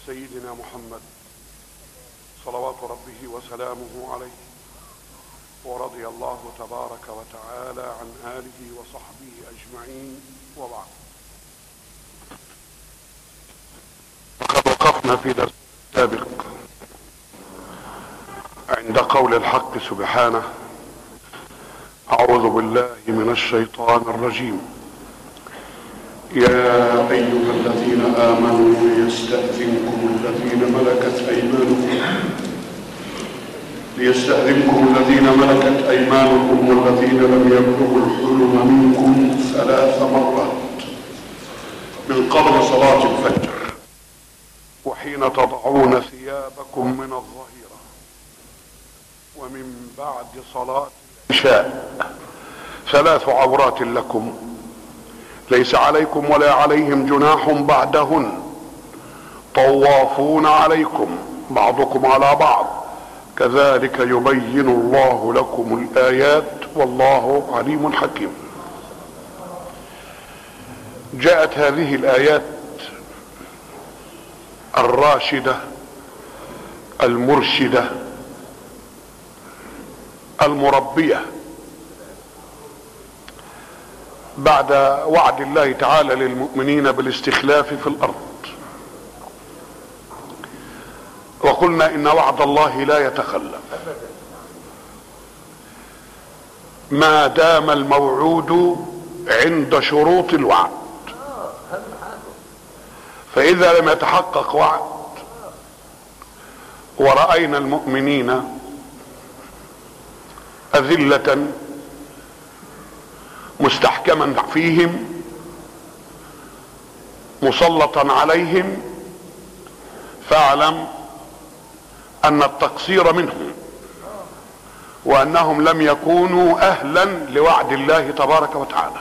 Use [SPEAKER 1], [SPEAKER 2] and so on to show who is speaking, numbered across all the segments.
[SPEAKER 1] سيدنا محمد صلوات ربه وسلامه عليه، ورضي الله تبارك وتعالى عن آله وصحبه أجمعين، وبعد. قد وقفنا في درس سابق عند قول الحق سبحانه: أعوذ بالله من الشيطان الرجيم. يا أيها الذين آمنوا ليستأذنكم الذين ملكت أيمانكم والذين لم يبلغوا الحلم منكم 3 مرات من قبل صلاة الفجر وحين تضعون ثيابكم من الظهيرة ومن بعد صلاة العشاء 3 عورات لكم ليس عليكم ولا عليهم جناح بعدهن طوافون عليكم بعضكم على بعض كذلك يبين الله لكم الآيات والله عليم حكيم. جاءت هذه الآيات الراشدة المرشدة المربية بعد وعد الله تعالى للمؤمنين بالاستخلاف في الأرض، وقلنا إن وعد الله لا يتخلف ما دام الموعود عند شروط الوعد، فإذا لم يتحقق وعد ورأينا المؤمنين أذلة مستحكما فيهم مسلطا عليهم، فاعلم ان التقصير منهم وانهم لم يكونوا اهلا لوعد الله تبارك وتعالى.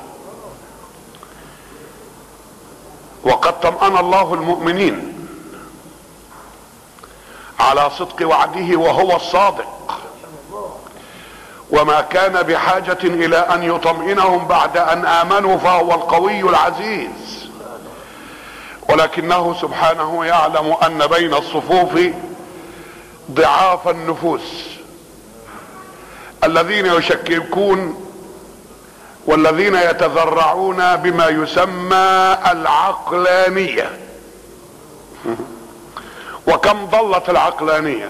[SPEAKER 1] وقد طمأن الله المؤمنين على صدق وعده وهو الصادق، وما كان بحاجة الى ان يطمئنهم بعد ان امنوا فهو القوي العزيز، ولكنه سبحانه يعلم ان بين الصفوف ضعاف النفوس الذين يشككون والذين يتذرعون بما يسمى العقلانية. وكم ضلت العقلانية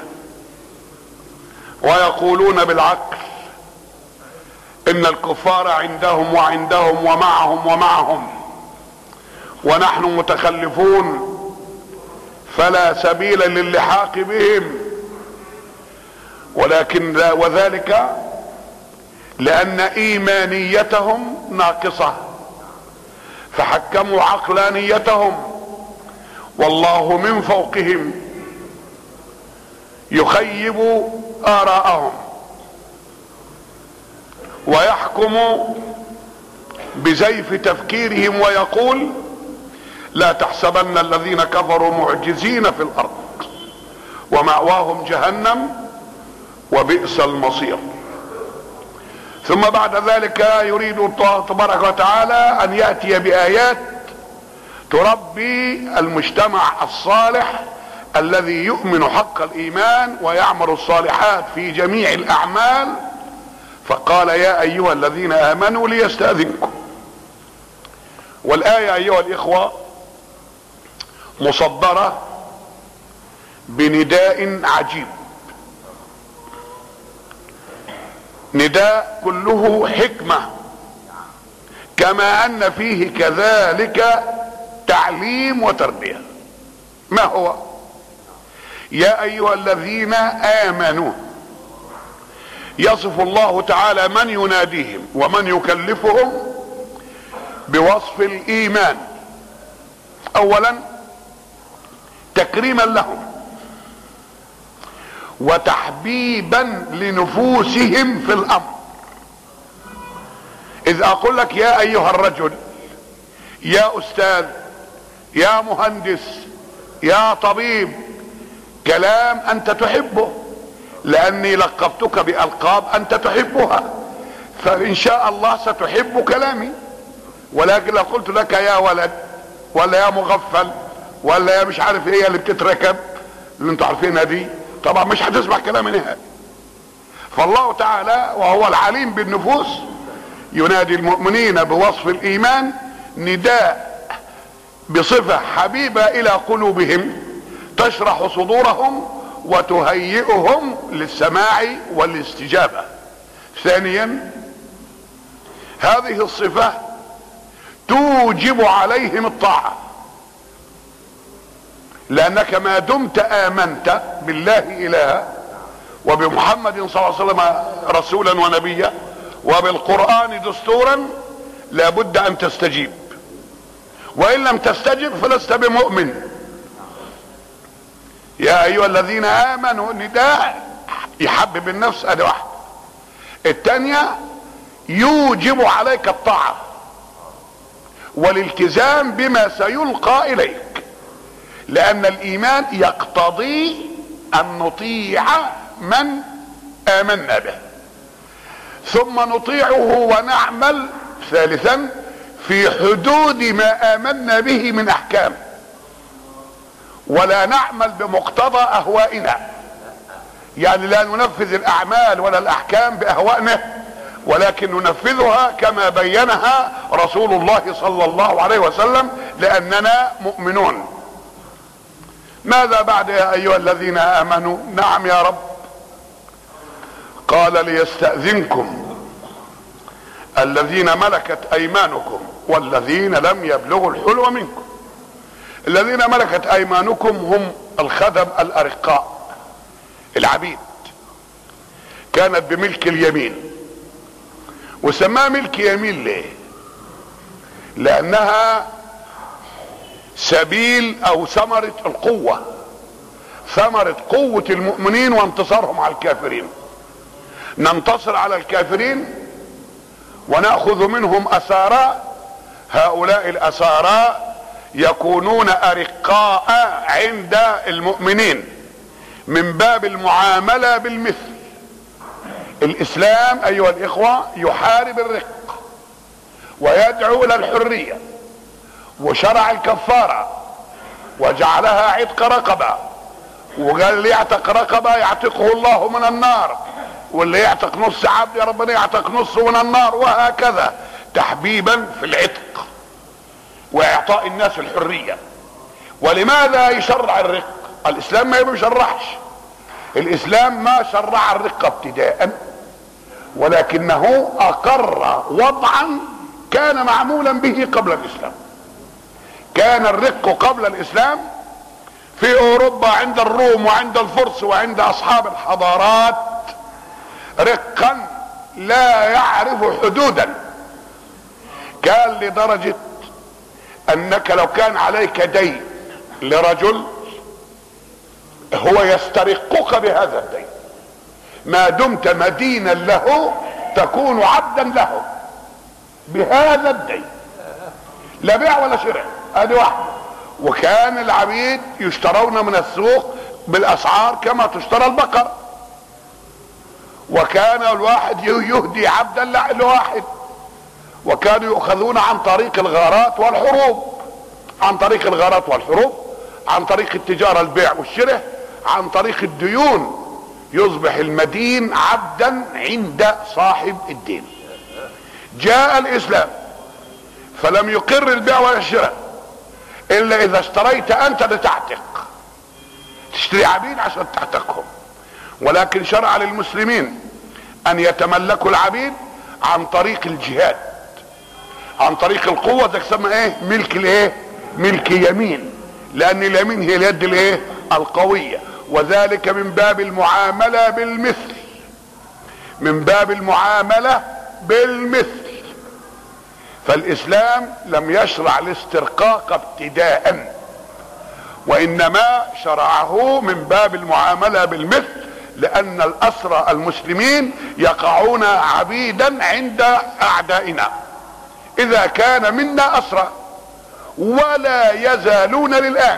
[SPEAKER 1] ويقولون بالعقل ان الكفار عندهم وعندهم ومعهم ونحن متخلفون فلا سبيل للحاق بهم، ولكن وذلك لان ايمانيتهم ناقصة فحكموا عقلانيتهم، والله من فوقهم يخيب آراءهم ويحكم بزيف تفكيرهم ويقول: لا تحسبن الذين كفروا معجزين في الأرض ومأواهم جهنم وبئس المصير. ثم بعد ذلك يريد الله تبارك وتعالى أن يأتي بآيات تربي المجتمع الصالح الذي يؤمن حق الإيمان ويعمل الصالحات في جميع الأعمال، فقال: يا أيها الذين آمنوا ليستأذنكم. والآية أيها الإخوة مصدرة بنداء عجيب، نداء كله حكمة، كما أن فيه كذلك تعليم وتربية. ما هو؟ يا أيها الذين آمنوا، يصف الله تعالى من يناديهم ومن يكلفهم بوصف الإيمان. أولا تكريما لهم وتحبيبا لنفوسهم في الأمر. إذ أقول لك يا أيها الرجل، يا أستاذ، يا مهندس، يا طبيب، كلام أنت تحبه لأني لقبتك بألقاب أنت تحبها، فإن شاء الله ستحب كلامي. ولكن لو قلت لك يا ولد ولا يا مغفل ولا يا مش عارف ايه اللي بتتركب اللي انتوا عارفينها دي، طبعا مش هتسمع كلام نهائي. فالله تعالى وهو العليم بالنفوس ينادي المؤمنين بوصف الايمان نداء بصفة حبيبة الى قلوبهم تشرح صدورهم وتهيئهم للسماع والاستجابة. ثانيا هذه الصفة توجب عليهم الطاعة، لانك ما دمت امنت بالله الها وبمحمد صلى الله عليه وسلم رسولا ونبيا وبالقرآن دستورا لابد ان تستجيب، وان لم تستجب فلست بمؤمن. يا ايها الذين امنوا نداء يحبب النفس، ادي واحده. الثانيه يوجب عليك الطاعه والالتزام بما سيلقى اليك، لان الايمان يقتضي ان نطيع من امنا به، ثم نطيعه ونعمل ثالثا في حدود ما امنا به من احكام، ولا نعمل بمقتضى اهوائنا، يعني لا ننفذ الاعمال ولا الاحكام باهوائنا، ولكن ننفذها كما بينها رسول الله صلى الله عليه وسلم، لاننا مؤمنون. ماذا بعد يا ايها الذين امنوا؟ نعم يا رب، قال ليستأذنكم الذين ملكت ايمانكم والذين لم يبلغوا الحلم منكم. الذين ملكت ايمانكم هم الخدم الارقاء، العبيد، كانت بملك اليمين. وسماها ملك يمين ليه؟ لانها سبيل او ثمرة القوة، ثمرة قوة المؤمنين وانتصارهم على الكافرين. ننتصر على الكافرين ونأخذ منهم أسارى، هؤلاء الأسارى يكونون أرقاء عند المؤمنين من باب المعاملة بالمثل. الإسلام أيها الإخوة يحارب الرق ويدعو إلى الحرية، وشرع الكفارة وجعلها عتق رقبة، وقال اللي يعتق رقبة يعتقه الله من النار، واللي يعتق نص عبد يا ربنا يعتق نصه من النار، وهكذا تحبيبا في العتق واعطاء الناس الحرية. ولماذا يشرع الرق؟ الاسلام ما يشرعش، الاسلام ما شرع الرق ابتداء، ولكنه اقر وضعا كان معمولا به قبل الاسلام. كان الرق قبل الاسلام في اوروبا عند الروم وعند الفرس وعند اصحاب الحضارات رقا لا يعرف حدودا، كان لدرجة انك لو كان عليك دين لرجل هو يسترقك بهذا الدين، ما دمت مدينا له تكون عبدا له بهذا الدين، لا بيع ولا شراء، ادي واحدة. وكان العبيد يشترون من السوق بالاسعار كما تشترى البقر، وكان الواحد يهدي عبدا لواحد، وكانوا يؤخذون عن طريق الغارات والحروب، عن طريق الغارات والحروب، عن طريق التجارة البيع والشراء، عن طريق الديون، يصبح المدين عبدا عند صاحب الدين. جاء الاسلام فلم يقر البيع ولا الشراء الا اذا اشتريت انت لتعتق، تشتري عبيد عشان تعتقهم، ولكن شرع للمسلمين ان يتملكوا العبيد عن طريق الجهاد، عن طريق القوة. ده تسمى ايه؟ ملك الايه؟ ملك يمين، لان اليمين هي اليد الايه؟ القوية، وذلك من باب المعاملة بالمثل، من باب المعاملة بالمثل. فالاسلام لم يشرع الاسترقاق ابتداء، وانما شرعه من باب المعاملة بالمثل، لان الاسرى المسلمين يقعون عبيدا عند اعدائنا اذا كان منا اسرى، ولا يزالون للان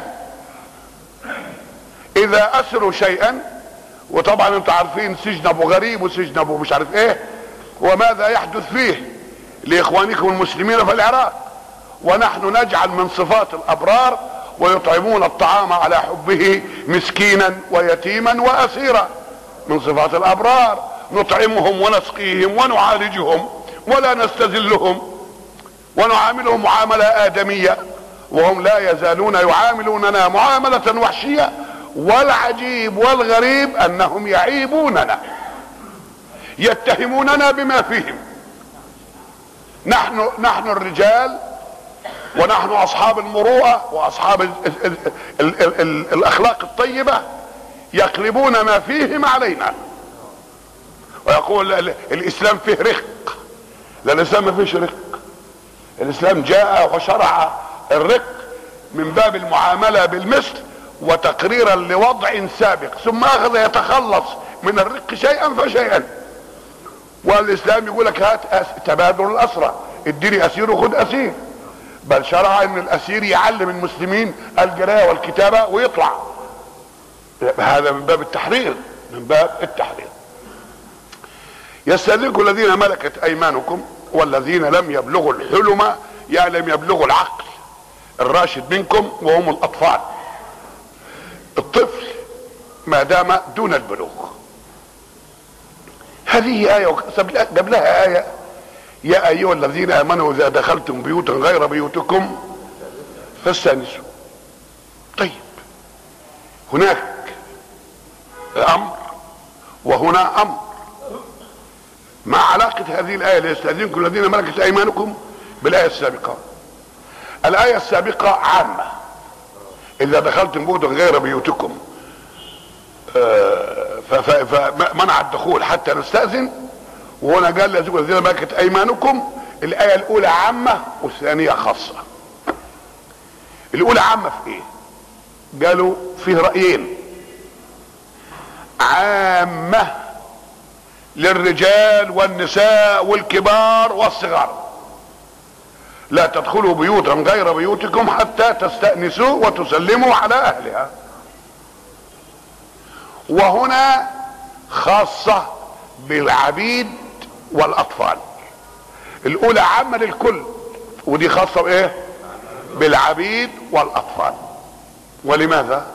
[SPEAKER 1] اذا اسروا شيئا. وطبعا انتم عارفين سجن ابو غريب وسجن ابو مش عارف ايه، وماذا يحدث فيه لاخوانكم المسلمين في العراق. ونحن نجعل من صفات الابرار ويطعمون الطعام على حبه مسكينا ويتيما واسيرا، من صفات الابرار. نطعمهم ونسقيهم ونعالجهم ولا نستذلهم ونعاملهم معاملة آدمية، وهم لا يزالون يعاملوننا معاملة وحشية. والعجيب والغريب انهم يعيبوننا، يتهموننا بما فيهم. نحن الرجال، ونحن اصحاب المروءة واصحاب الاخلاق الطيبة، يقلبون ما فيهم علينا ويقول الاسلام فيه رق. لا، الاسلام ما فيش رق. الاسلام جاء وشرع الرق من باب المعاملة بالمثل وتقريرا لوضع سابق، ثم اخذ يتخلص من الرق شيئا فشيئا. والاسلام يقول لك هات تبادل الاسرى، اديني اسير وخد اسير. بل شرع ان الاسير يعلم المسلمين القراءة والكتابة ويطلع. هذا من باب التحرير، من باب التحرير. يستأذنكم الذين ملكت ايمانكم والذين لم يبلغوا الحلم، يعني لم يبلغوا العقل الراشد منكم، وهم الاطفال. الطفل ما دام دون البلوغ. هذه آية قبلها آية يا أيها الذين آمنوا إذا دخلتم بيوتا غير بيوتكم فاستأنسوا. طيب، هناك أمر وهنا أمر. مع علاقة هذه الآية ليستأذنكم الذين ملكت أيمانكم بالآية السابقة. الآية السابقة عامة، إذا دخلتم بيوتا غير بيوتكم فمنع الدخول حتى نستأذن. وهنا قال لازم الذين ملكت ايمانكم. الايه الاولى عامه والثانيه خاصه. الاولى عامه في ايه؟ قالوا فيه رايين. عامه للرجال والنساء والكبار والصغار، لا تدخلوا بيوتا غير بيوتكم حتى تستأنسوا وتسلموا على اهلها. وهنا خاصه بالعبيد والاطفال. الاولى عامه للكل، ودي خاصه بايه؟ بالعبيد والاطفال. ولماذا؟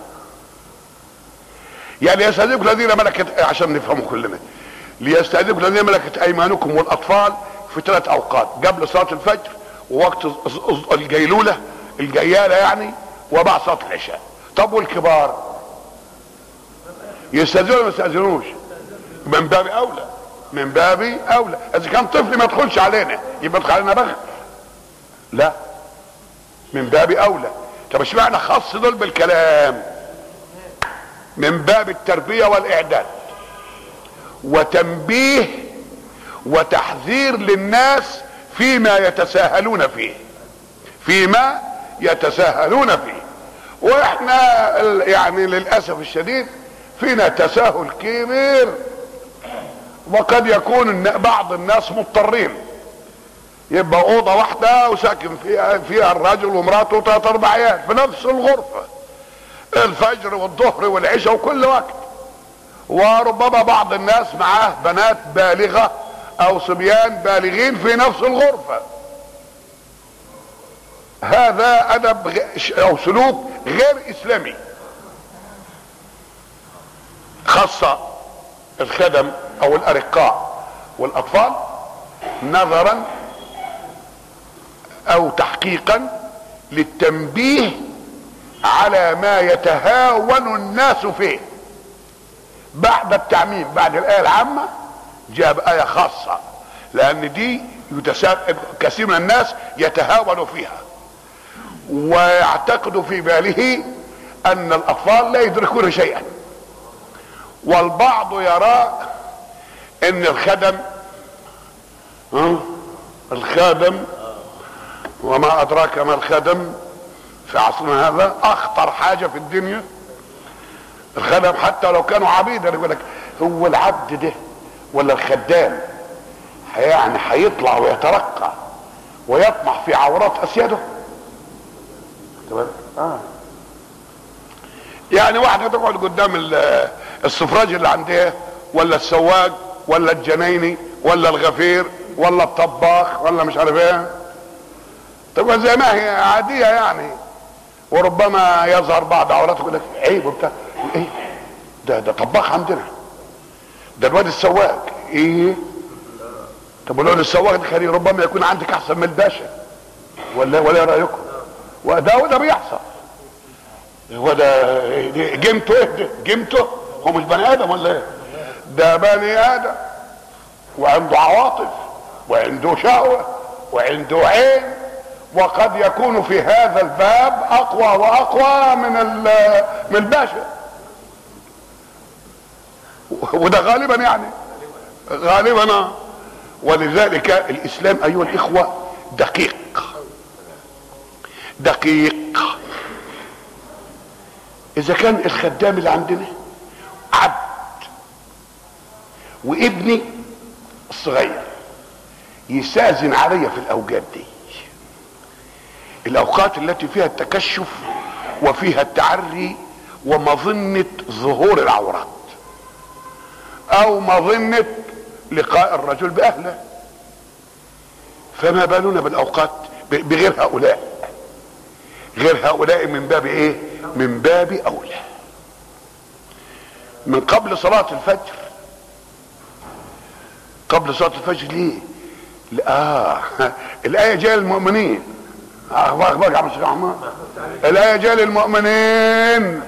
[SPEAKER 1] يعني يستأذنكم الذين ملكت، عشان نفهموا كلنا، ليستأذنكم الذين ملكت ايمانكم والاطفال في 3 اوقات: قبل صلاه الفجر، ووقت الجيلوله الجياله يعني، وبعد صلاه العشاء. طب والكبار يستأذنوا ولا ما يستأذنوش؟ من باب اولى، من باب اولى. اذا كان طفل ما يدخلش علينا يبقى يدخل علينا بغل؟ لا، من باب اولى. طب اشمعنى خص دول بالكلام؟ من باب التربيه والاعداد وتنبيه وتحذير للناس فيما يتساهلون فيه، فيما يتساهلون فيه. واحنا يعني للاسف الشديد فينا تساهل كبير، وقد يكون بعض الناس مضطرين يبقى اوضه واحده وساكن فيها الرجل ومراته 3 4 عيال في نفس الغرفه، الفجر والظهر والعشاء وكل وقت. وربما بعض الناس معاه بنات بالغه او صبيان بالغين في نفس الغرفه. هذا ادب او سلوك غير اسلامي. خاصة الخدم او الارقاء والاطفال نظرا او تحقيقا للتنبيه على ما يتهاون الناس فيه. بعد التعميم، بعد الآية العامة جاء بآية خاصة، لأن دي كثير من الناس يتهاون فيها ويعتقد في باله أن الأطفال لا يدركون شيئا. والبعض يرى أن الخادم وما أدراك ما الخادم في عصرنا هذا أخطر حاجة في الدنيا. الخدم حتى لو كانوا عبيدا يقول لك هو العبد ده ولا الخدام يعني هيطلع ويترقى ويطمح في عورات اسياده؟ يعني واحده تقعد قدام السفراج اللي عندها ولا السواق ولا الجنايني ولا الغفير ولا الطباخ ولا مش عارف ايه، تبقى زي ما هي عاديه يعني، وربما يظهر بعض عورته يقول لك عيب وبتاع. ايه ده طباخ عندنا، ده الواد السواق. ايه طب ولو السواق الخليل ربما يكون عندك احسن من الباشا، ولا رايكم؟ وده بيحصل. هو ده جيمته ايه؟ ده جيمته هو مش بني ادم ولا ايه؟ ده بني ادم وعنده عواطف وعنده شهوه وعنده عين، وقد يكون في هذا الباب اقوى واقوى من الباشا، وده غالبا يعني غالبا. ولذلك الاسلام ايها الاخوه دقيق. اذا كان الخدام اللي عندنا عبد وابني الصغير يستأذن علي في الاوقات دي، الاوقات التي فيها التكشف وفيها التعري ومظنة ظهور العورات او مظنة لقاء الرجل باهله، فما بالنا بالاوقات بغير هؤلاء؟ غير هؤلاء من باب ايه؟ من باب اولى. من قبل صلاة الفجر. قبل صلاة الفجر ليه؟ الآية جاية للمؤمنين. اخبارك يا عم الشيخ احمد؟ الآية جاية للمؤمنين،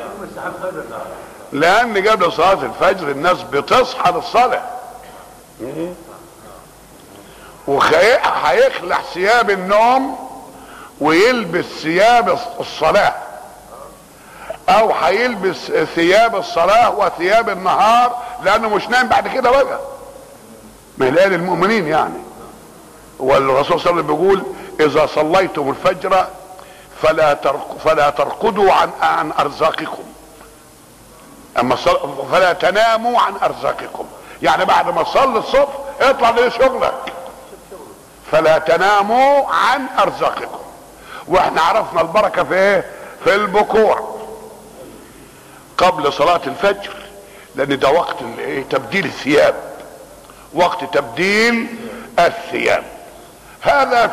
[SPEAKER 1] لأن قبل صلاة الفجر الناس بتصحى للصلاة، وهيخلع ثياب النوم ويلبس ثياب الصلاة، او هيلبس ثياب الصلاة وثياب النهار، لانه مش نايم بعد كده بقى. ما هي المؤمنين يعني. والرسول صلى الله عليه وسلم بيقول اذا صليتم الفجر فلا ترقدوا عن ارزاقكم، اما فلا تناموا عن ارزاقكم، يعني بعد ما تصلي الصبح اطلع لشغلك، فلا تناموا عن ارزاقكم. واحنا عرفنا البركة في ايه؟ في البكور قبل صلاة الفجر، لان ده وقت تبديل الثياب، وقت تبديل الثياب. هذا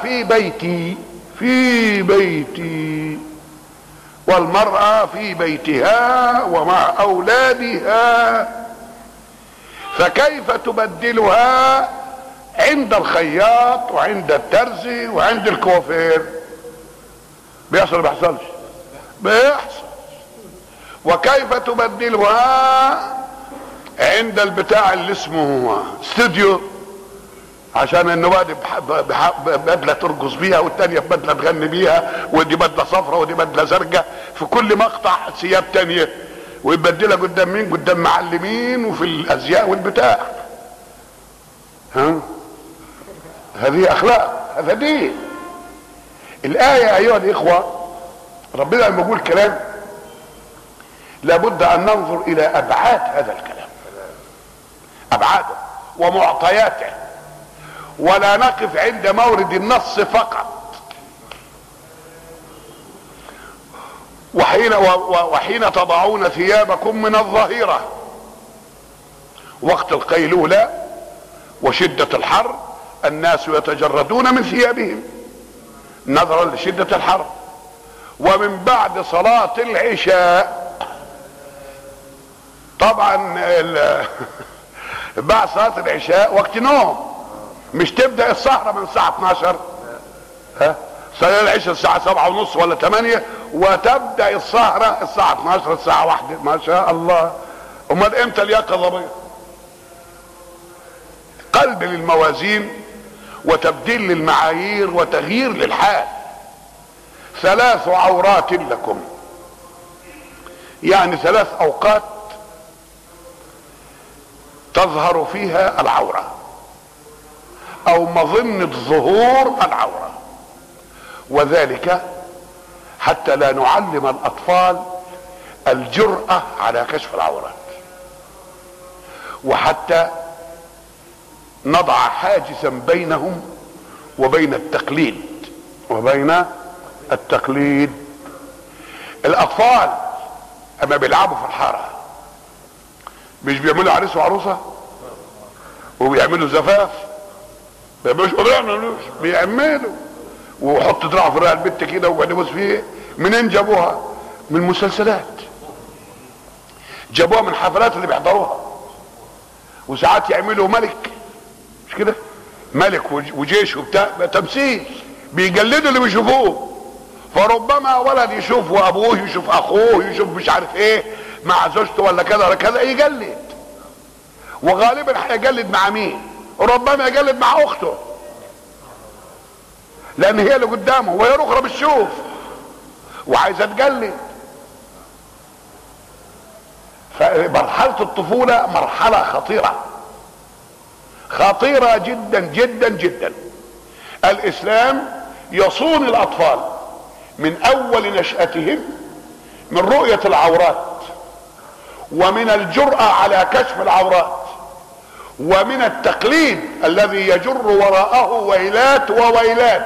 [SPEAKER 1] في بيتي والمرأة في بيتها ومع اولادها، فكيف تبدلها عند الخياط وعند الترزي وعند الكوافير؟ بيحصل ما بيحصلش؟ بيحصل. وكيف تبدلها عند البتاع اللي اسمه استوديو، عشان النواد بدله ترقص بيها والتانيه بدله تغني بيها، ودي بدله صفراء ودي بدله زرقاء، في كل مقطع ثياب تانيه، ويبدلها قدام مين؟ قدام معلمين وفي الازياء والبتاع. هذه اخلاق، هذا دين. الايه ايها الاخوه ربنا لما يقول كلام لابد ان ننظر الى ابعاد هذا الكلام، ابعاده ومعطياته، ولا نقف عند مورد النص فقط. وحين تضعون ثيابكم من الظهيرة وقت القيلولة وشدة الحر الناس يتجردون من ثيابهم نظرا لشدة الحر، ومن بعد صلاة العشاء طبعا بعد صلاة العشاء وقت نوم، مش تبدأ السهرة من الساعة 12، صلاة العشاء الساعة 7:30 ولا 8، وتبدأ السهرة الساعة 12 الساعة 1. ما شاء الله. امال امتى اليقظة بقى؟ قلب للموازين وتبديل للمعايير وتغيير للحال. 3 عورات لكم، يعني 3 اوقات تظهر فيها العورة او مظنة ظهور العورة، وذلك حتى لا نعلم الاطفال الجرأة على كشف العورات، وحتى نضع حاجزا بينهم وبين التقليد. الاطفال اما بيلعبوا في الحارة مش بيعملوا عريس وعروسة وبيعملوا زفاف؟ بيعملوا ويحط دراعه في رقبة البت كده ويقعد يبص فيه، منين جابوها؟ من المسلسلات، جابوها من حفلات اللي بيحضروها. وساعات يعملوا ملك، مش كده؟ ملك وجيش وبتاع، تمثيل، بيجلدوا اللي بيشوفوه. فربما ولد يشوف وابوه يشوف اخوه يشوف مش عارف ايه مع زوجته ولا كذا ولا كذا، يجلد. وغالبا هيجلد مع مين؟ ربما يجلد مع اخته، لان هي اللي قدامه وهي الاخرى بتشوف وعايزه تجلد. فمرحله الطفوله مرحله خطيره، خطيره جدا جدا جدا. الاسلام يصون الاطفال من اول نشأتهم من رؤية العورات، ومن الجرأة على كشف العورات، ومن التقليد الذي يجر وراءه ويلات وويلات،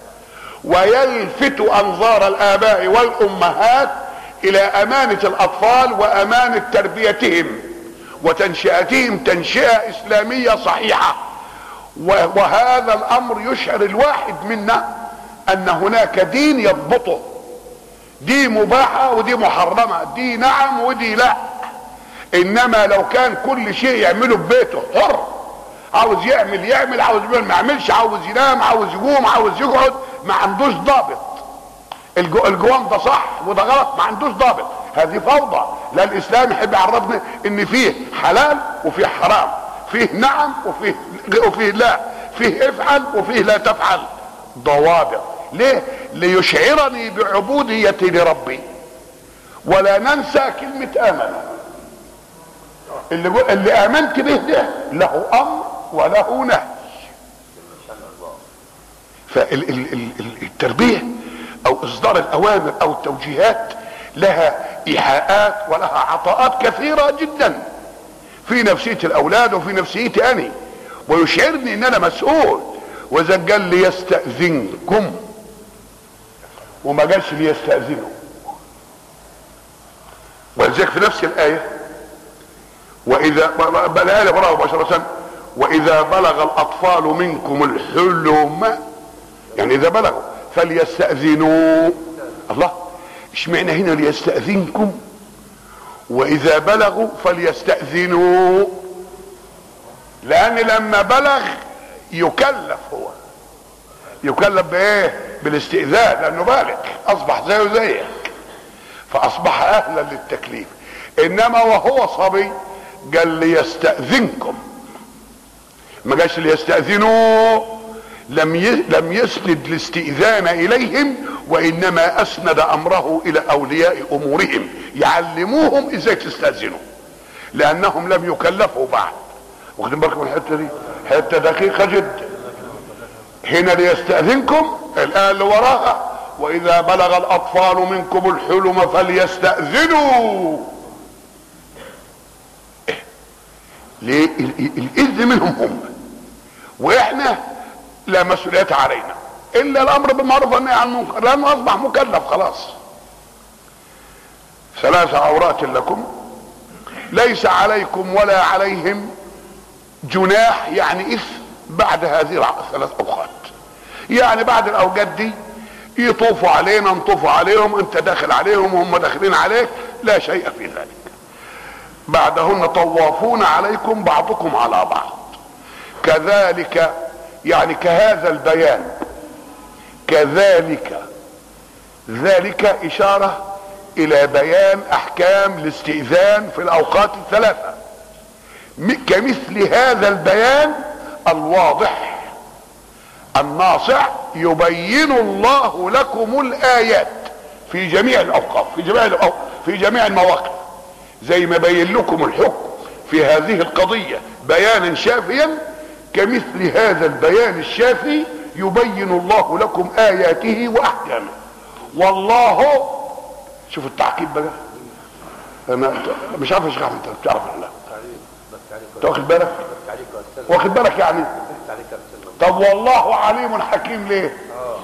[SPEAKER 1] ويلفت انظار الاباء والامهات الى امانة الاطفال وامانة تربيتهم وتنشئتهم تنشئة اسلامية صحيحة. وهذا الامر يشعر الواحد منا ان هناك دين يضبطه، دي مباحة ودي محرمة، دي نعم ودي لا. انما لو كان كل شيء يعمله ببيته حر، عاوز يعمل، عاوز ما يعملش، عاوز ينام، عاوز يقوم، عاوز يقعد، ما عندوش ضابط. الجوان ده صح وده غلط، ما عندوش ضابط، هذه فوضى. لا، الاسلام يحب يعرفنا ان فيه حلال وفيه حرام، فيه نعم وفيه لا، فيه افعل وفيه لا تفعل، ضوابط. ليه؟ ليشعرني بعبوديتي لربي. ولا ننسى كلمة امن، اللي امنت به ده له امر وله نهي. فالتربية او اصدار الاوامر او التوجيهات لها ايحاءات ولها عطاءات كثيرة جدا في نفسية الاولاد وفي نفسيتي انا، ويشعرني ان انا مسؤول. واذا قال ليستأذنكم وما قالش ليستأذنوا، ولذلك في نفس الآية وإذا الآية براه مباشرة وإذا بلغ الأطفال منكم الحلم، يعني إذا بلغوا فليستأذنوا. الله، اشمعنى هنا ليستأذنكم وإذا بلغوا فليستأذنوا؟ لأن لما بلغ يكلف، هو يكلف بايه؟ بالاستئذان، لانه بالغ اصبح زيه زيك فاصبح اهلا للتكليف. انما وهو صبي قال ليستأذنكم، ما قالش ليستأذنوا. لم يسند الاستئذان اليهم، وانما اسند امره الى اولياء امورهم يعلموهم ازاي تستأذنوا، لانهم لم يكلفوا بعد. واخدين بالكم من الحته دي؟ حته دقيقه جدا. هنا ليستأذنكم، الآية اللي وراها وإذا بلغ الأطفال منكم الحلم فليستأذنوا. ليه؟ الإذن منهم هم، وإحنا لا مسؤولية علينا إلا الأمر بالمعروف والنهي عن المنكر، لأنه أصبح مكلف خلاص. 3 عورات لكم ليس عليكم ولا عليهم جناح، يعني إثم بعد هذه 3 أوقات. يعني بعد الاوقات دي يطوفوا علينا نطوفوا عليهم، انت داخل عليهم وهم داخلين عليك، لا شيء في ذلك. بعدهن طوافون عليكم بعضكم على بعض. كذلك يعني كهذا البيان، كذلك، ذلك اشارة الى بيان احكام الاستئذان في الاوقات ال3. كمثل هذا البيان الواضح الناصع يبين الله لكم الآيات في جميع الأوقات، في جميع المواقف، زي ما بين لكم الحكم في هذه القضية بيانا شافيا. كمثل هذا البيان الشافي يبين الله لكم آياته وأحكامه. والله، شوف التعقيب بقى، انا مش عارف يا شيخ احمد، انت بتعرف ولا لا؟ انت واخد بالك؟ واخد بالك يعني؟ طب والله عليم حكيم ليه؟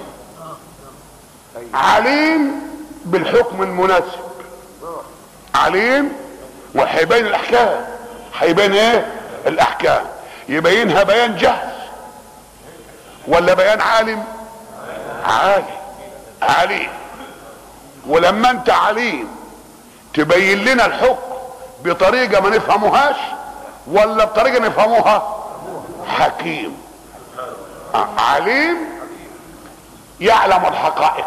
[SPEAKER 1] عليم بالحكم المناسب، عليم، وهيبين الاحكام. هيبين ايه؟ الاحكام. يبينها بيان جهل ولا بيان عالم؟ عالم، عليم. ولما انت عليم تبين لنا الحكم بطريقة ما نفهموهاش ولا بطريقة نفهموها؟ حكيم. عليم يعلم الحقائق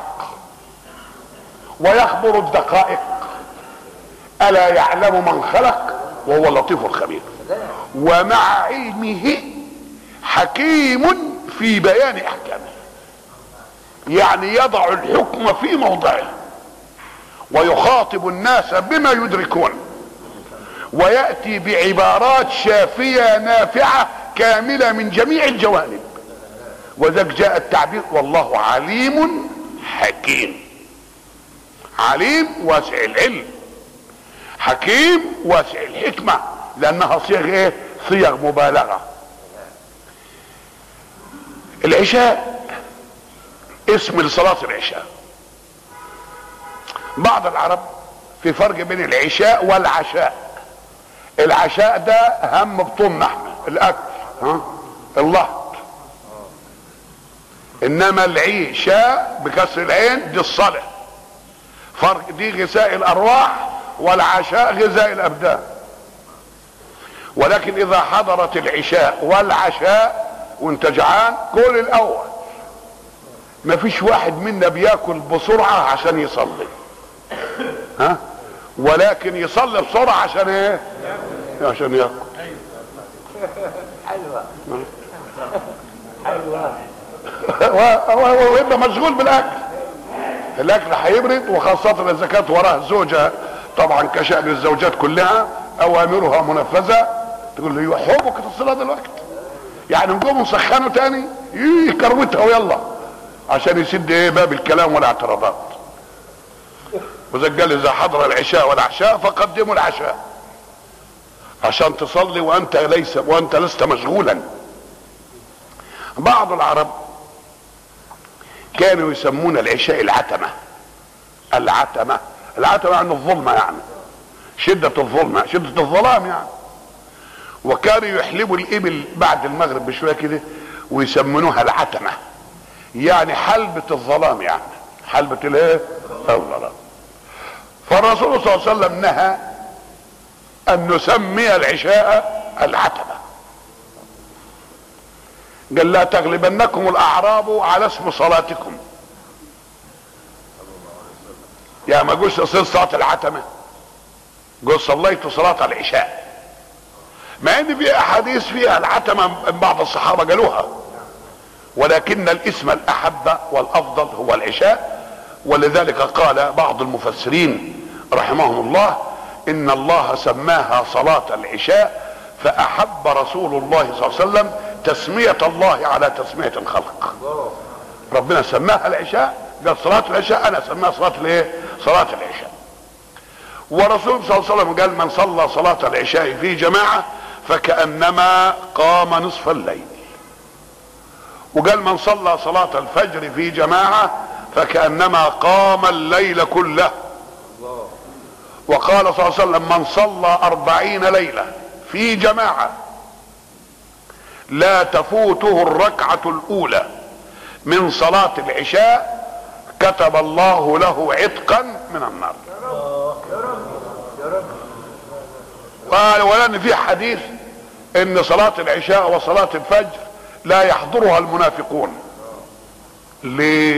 [SPEAKER 1] ويخبر الدقائق. ألا يعلم من خلق وهو اللطيف الخبير. ومع علمه حكيم في بيان احكامه، يعني يضع الحكم في موضعه ويخاطب الناس بما يدركون، ويأتي بعبارات شافية نافعة كاملة من جميع الجوانب. وذلك جاء التعبير والله عليم حكيم. عليم واسع العلم، حكيم واسع الحكمة، لانها صيغ ايه؟ صيغ مبالغة. العشاء اسم لصلاة العشاء. بعض العرب في فرق بين العشاء والعشاء. العشاء ده هم بطون احنا الاكل، اللهط. انما العشاء بكسر العين دي الصلاة. فرق دي غذاء الارواح والعشاء غذاء الابدان. ولكن اذا حضرت العشاء والعشاء وانت جعان كل الاول. مفيش واحد منا بياكل بسرعة عشان يصلي، ولكن يصلي بسرعة عشان ايه؟ عشان ياكل. حلوة ويبقى مشغول بالاكل. الاكل هيبرد، وخاصة اذا كانت وراه زوجة، طبعا كشأن الزوجات كلها اوامرها منفذة، تقول له يحبك الصلاة دلوقتي، يعني نقوم نسخنه تاني يكروتها ويلا عشان يسد ايه؟ باب الكلام والاعتراضات. وزي قال اذا حضر العشاء والعشاء فقدموا العشاء عشان تصلي وانت لست مشغولا. بعض العرب كانوا يسمون العشاء العتمة. العتمة يعني الظلمة، يعني شدة الظلمة، شدة الظلام يعني. وكانوا يحلبوا الابل بعد المغرب بشوية كده ويسمونوها العتمة، يعني حلبة الظلام، يعني حلبة الايه؟ الظلام. فالرسول صلى الله عليه وسلم نهى ان نسمي العشاء العتمة. قال لا تغلبنكم الاعراب على اسم صلاتكم. يا ما قلت صلاة العتمة، قل صليت صلاة العشاء، مع ان في احاديث فيها العتمة بعض الصحابة قالوها، ولكن الاسم الاحب والافضل هو العشاء. ولذلك قال بعض المفسرين رحمهم الله ان الله سماها صلاة العشاء فاحب رسول الله صلى الله عليه وسلم تسمية الله على تسمية الخلق. ربنا سماها العشاء، قال صلاة العشاء، انا سماها صلاة الايه؟ صلاة العشاء. ورسول صلى الله عليه وسلم قال من صلى صلاة العشاء في جماعة فكأنما قام نصف الليل. وقال من صلى صلاة الفجر في جماعة فكأنما قام الليل كله. وقال صلى الله عليه وسلم من صلى 40 ليلة في جماعة لا تفوته الركعة الأولى من صلاة العشاء كتب الله له عتقا من النار. قال ولأن في حديث ان صلاة العشاء وصلاة الفجر لا يحضرها المنافقون. ليه؟